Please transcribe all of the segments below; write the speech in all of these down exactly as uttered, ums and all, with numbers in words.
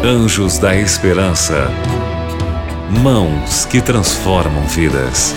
Anjos da Esperança. Mãos que transformam vidas.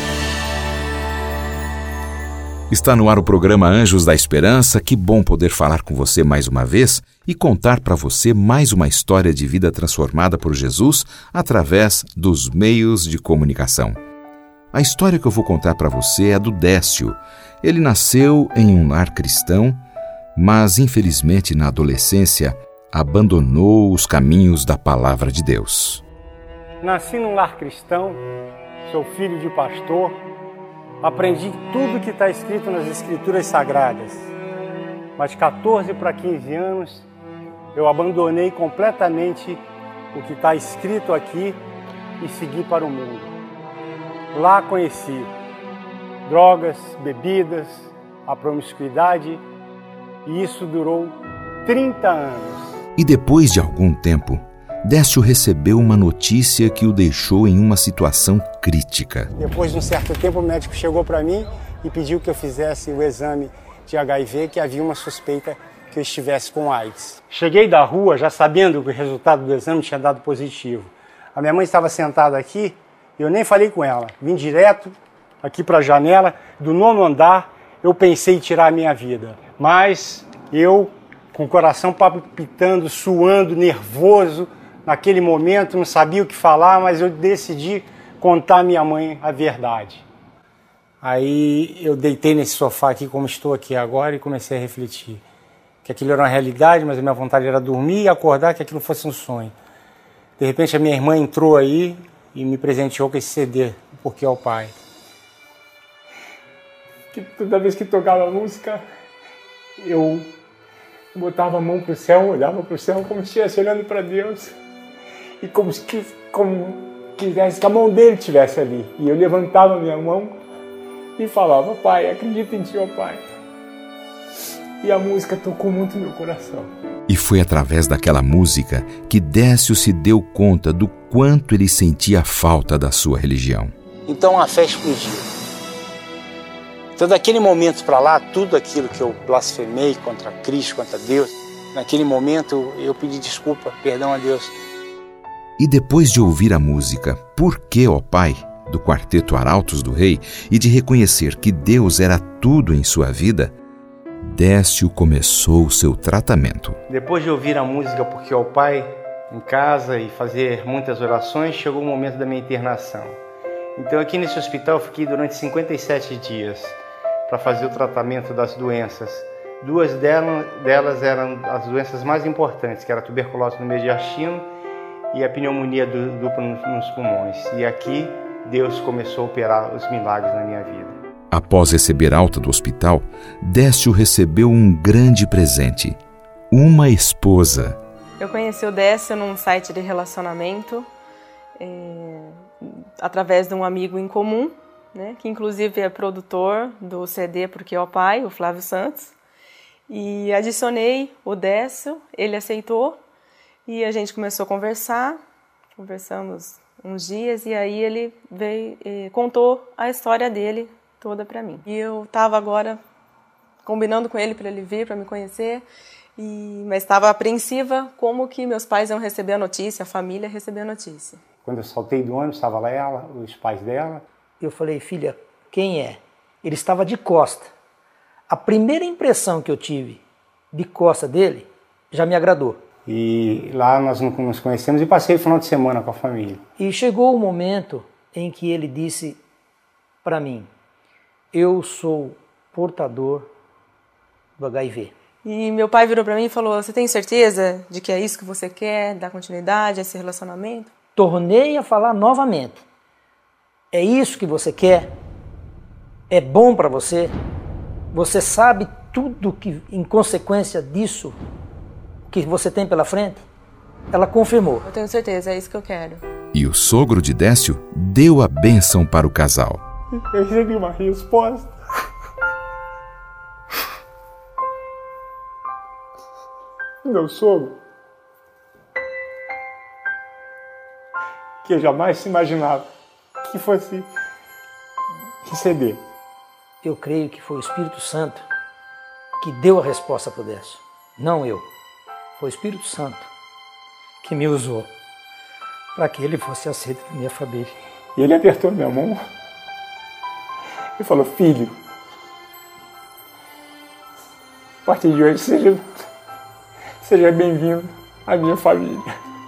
Está no ar o programa Anjos da Esperança. Que bom poder falar com você mais uma vez e contar para você mais uma história de vida transformada por Jesus através dos meios de comunicação. A história que eu vou contar para você é a do Décio. Ele nasceu em um lar cristão, mas infelizmente na adolescência abandonou os caminhos da palavra de Deus. Nasci num lar cristão, sou filho de pastor, aprendi tudo que está escrito nas Escrituras Sagradas. Mas de quatorze para quinze anos, eu abandonei completamente o que está escrito aqui e segui para o mundo. Lá conheci drogas, bebidas, a promiscuidade, e isso durou trinta anos. E depois de algum tempo, Décio recebeu uma notícia que o deixou em uma situação crítica. Depois de um certo tempo, o médico chegou para mim e pediu que eu fizesse o exame de agá i vê, que havia uma suspeita que eu estivesse com AIDS. Cheguei da rua já sabendo que o resultado do exame tinha dado positivo. A minha mãe estava sentada aqui e eu nem falei com ela. Vim direto aqui para a janela do nono andar, eu pensei em tirar a minha vida. Mas eu, com o coração palpitando, suando, nervoso, naquele momento, não sabia o que falar, mas eu decidi contar à minha mãe a verdade. Aí eu deitei nesse sofá aqui, como estou aqui agora, e comecei a refletir. Que aquilo era uma realidade, mas a minha vontade era dormir e acordar, que aquilo fosse um sonho. De repente a minha irmã entrou aí e me presenteou com esse cê dê, Porque é o Pai. Que toda vez que tocava a música, eu botava a mão para o céu, olhava para o céu como se estivesse olhando para Deus. E como se como quisesse que a mão dele estivesse ali. E eu levantava a minha mão e falava: Pai, acredito em ti, ó Pai. E a música tocou muito no meu coração. E foi através daquela música que Décio se deu conta do quanto ele sentia falta da sua religião. Então a fé explodiu. Então daquele momento para lá, tudo aquilo que eu blasfemei contra Cristo, contra Deus, naquele momento eu pedi desculpa, perdão a Deus. E depois de ouvir a música Por que, ó Pai, do Quarteto Arautos do Rei, e de reconhecer que Deus era tudo em sua vida, Décio começou o seu tratamento. Depois de ouvir a música Porque é o Pai em casa e fazer muitas orações, chegou o momento da minha internação. Então aqui nesse hospital eu fiquei durante cinquenta e sete dias para fazer o tratamento das doenças. Duas delas, delas eram as doenças mais importantes, que era a tuberculose no mediastino e a pneumonia dupla nos pulmões. E aqui Deus começou a operar os milagres na minha vida. Após receber alta do hospital, Décio recebeu um grande presente: uma esposa. Eu conheci o Décio num site de relacionamento, é, através de um amigo em comum, né, que inclusive é produtor do cê dê Porque é o Pai, o Flávio Santos. E adicionei o Décio, ele aceitou e a gente começou a conversar, conversamos uns dias e aí ele veio e contou a história dele toda para mim. E eu estava agora combinando com ele para ele vir, para me conhecer, e, mas estava apreensiva como que meus pais iam receber a notícia, a família receber a notícia. Quando eu saltei do ônibus, estava lá ela, os pais dela. Eu falei: filha, quem é? Ele estava de costa. A primeira impressão que eu tive de costa dele já me agradou. E lá nós nos conhecemos e passei o final de semana com a família. E chegou o momento em que ele disse para mim: eu sou portador do agá i vê. E meu pai virou para mim e falou: você tem certeza de que é isso que você quer, dar continuidade a esse relacionamento? Tornei a falar novamente: é isso que você quer? É bom para você? Você sabe tudo que, em consequência disso, que você tem pela frente? Ela confirmou: eu tenho certeza, é isso que eu quero. E o sogro de Décio deu a bênção para o casal. Eu recebi uma resposta. Meu sogro, que eu jamais se imaginava que fosse receber. Eu creio que foi o Espírito Santo que deu a resposta para o Décio, não eu. Foi o Espírito Santo que me usou para que ele fosse aceito na minha família. E ele apertou minha mão e falou: filho, a partir de hoje seja, seja bem-vindo à minha família.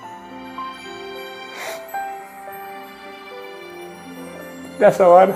Nessa hora,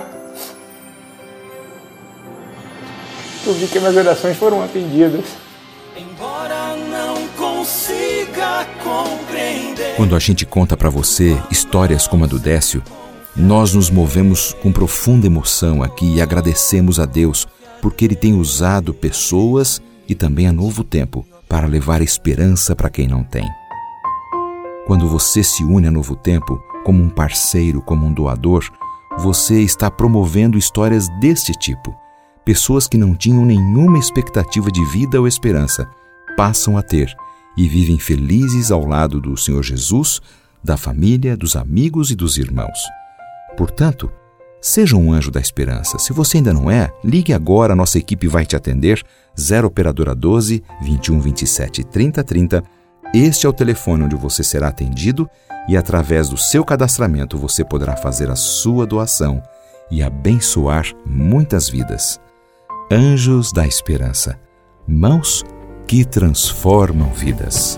eu vi que minhas orações foram atendidas. Embora não consiga compreender. Quando a gente conta para você histórias como a do Décio, nós nos movemos com profunda emoção aqui e agradecemos a Deus porque Ele tem usado pessoas e também a Novo Tempo para levar esperança para quem não tem. Quando você se une a Novo Tempo como um parceiro, como um doador, você está promovendo histórias deste tipo. Pessoas que não tinham nenhuma expectativa de vida ou esperança passam a ter e vivem felizes ao lado do Senhor Jesus, da família, dos amigos e dos irmãos. Portanto, seja um anjo da esperança. Se você ainda não é, ligue agora, a nossa equipe vai te atender. zero operadora doze, vinte e um, vinte e sete, trinta, trinta. Este é o telefone onde você será atendido e através do seu cadastramento você poderá fazer a sua doação e abençoar muitas vidas. Anjos da Esperança. Mãos que transformam vidas.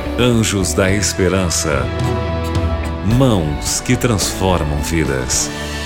Anjos da Esperança. Mãos que transformam vidas.